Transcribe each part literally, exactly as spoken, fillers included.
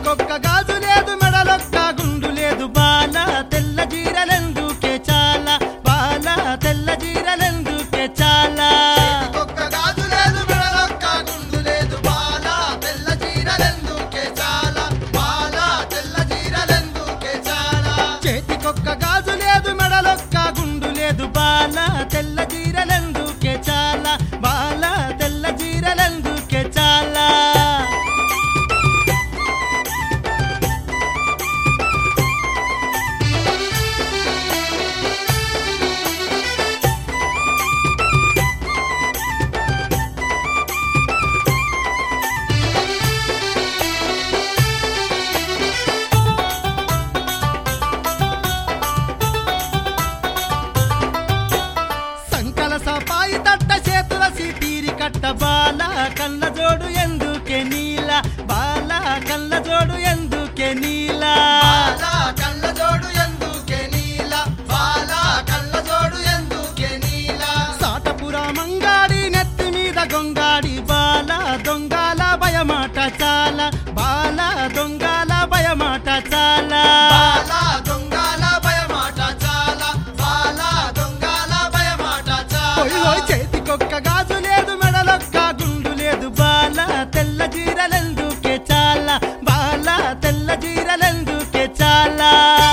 చేతికొక్క గాజు లేదు మెడలొక్క గుండు లేదు బాల తెల్ల జీరలెందుకే చాలా బాల తెల్ల జీరలెందుకే చాలా చేతికొక్క గాజు లేదు మెడలొక్క గుండు లేదు బాల తెల్ల జీరలెందుకే చాలా బాల తెల్ల జీరలెందుకే చాలా చేతికొక్క గాజు లేదు మెడలొక్క గుండు లేదు బాల తెల్ల జీరలెందుకే చాలా బాల తెల్ల జీరలెందుకే చాలా సపాయి తట్ట చేతుల సిటీరి కట్ట బాల కళ్ళ జోడు ఎందుకే నీల బాల కళ్ళ జోడు ఎందుకే నీల బాల కళ్ళ జోడు ఎందుకే నీల బాల కళ్ళ జోడు ఎందుకే నీల సాటపుర మంగాడి నెత్తి మీద గొంగాడి బాల దొంగల భయమాట చాలా బాల దొంగల భయమాట చాలా బాల దొంగల భయమాట చాలా బాల దొంగల భయమాట చాలా చేతికొక్క గాజు లేదు మెడలొక్క గుండు లేదు బాల తెల్ల జీరలెందుకే చాలా బాల తెల్ల జీరలెందుకే చాలా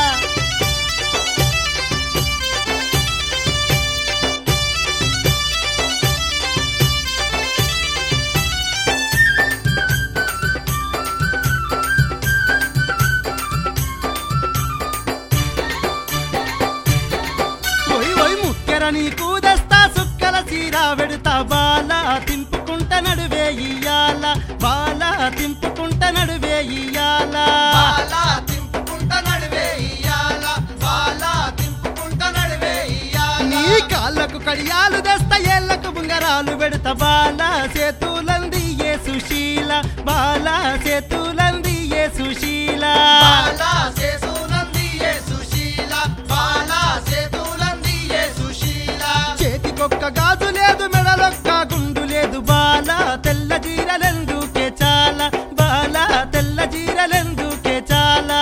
నీకు దస్తా సుక్కల చీర వెడుతా బాల తింపుకుంట నడువే ఇయ్యాల బాల తింపుకుంట నడువే ఇయ్యాల బాల తింపుకుంట నడువే ఇయ్యాల బాల తింపుకుంట నడువే ఇయ్యాల నీ కాళ్ళకు కడియాలు దస్తా ఏళ్ళకు బుంగరాలు వెడుతా బాల చేతులంది ఏ సుశీల బాల చేతులంది ఏ సుశీల బాల చేతులంది ఏ సుశీల బాల చేతులంది ఏ సుశీల చేతికొక్క గాజు లేదు మెడలొక్క గుండు లేదు బాల తెల్ల జీరలెందుకే చాలా బాల తెల్ల జీరలెందుకే చాలా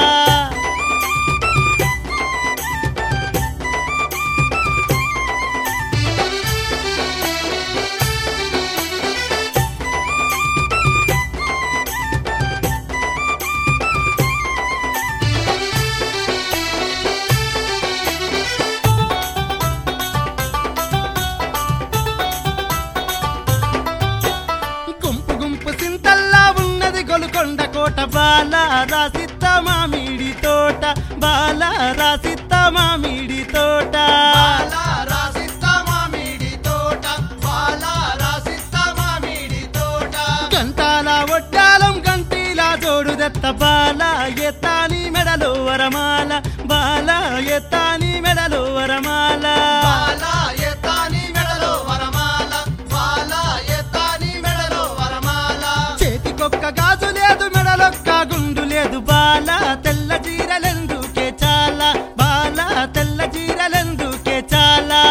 గొలుకొండ కోట బాల రాసిత్త మామిడి తోట బాల రాసిత్త మామిడి తోట బాల రాసిత్త మామిడి తోట బాల రాసిత్త మామిడి తోట గంటాల ఒడ్డాలం గంటీలా జోడు దత్త బాల ఎత్తాని మెడలో వరమాల బాల ఎత్తాని మెడలో వరమాల బాల ఎత్తాని మెడలో వరమాల బాల ఎత్తాని మెడలో వరమాల చేతికొక్క గాజు లేదు మెడలొక్క గుండు లేదు బాల తెల్ల జీరలెందుకే చాలా బాల తెల్ల జీరలెందుకే చాలా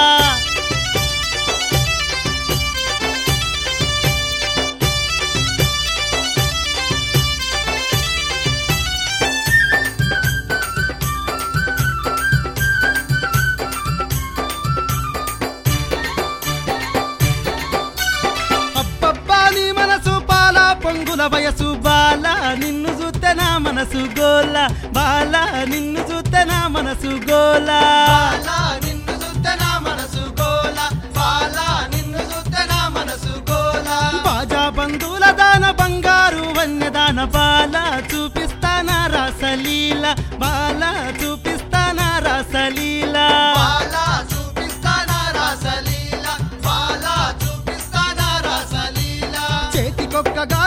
పొంగుల వయసు బాల నిన్ను చూస్తే నా మనసు గోల బాల నిన్ను చూస్తే నా మనసు గోల బాల నిన్ను చూస్తే నా మనసు గోల బాల నిన్ను చూస్తే నా మనసు గోల బాజా బంధువుల దాన బంగారు వన్యదాన బాల చూపిస్తానా రాసలీల బాల చూపిస్తానా రాసలీల బాల చూపిస్తానా రాసలీల బాల చూపిస్తానా రాసలీల చేతికొక్క